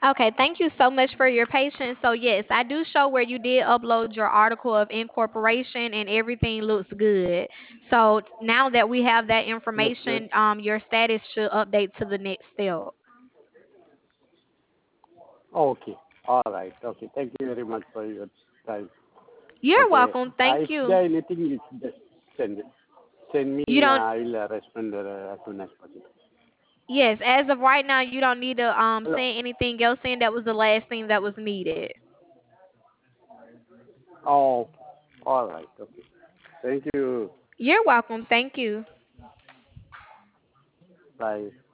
Okay, thank you so much for your patience. So yes, I do show where you did upload your article of incorporation and everything looks good. So now that we have that Looks good. information, your status should update to the next step. Okay. All right. Okay. Thank you very much for your time. You're Okay. welcome. If Thank you. there anything, you just send it. Send me. You don't I will respond as soon as possible. Yes, as of right now you don't need to Hello. say anything else in. That was the last thing that was needed. Oh. All right. Okay. Thank you. You're welcome. Thank you. Bye.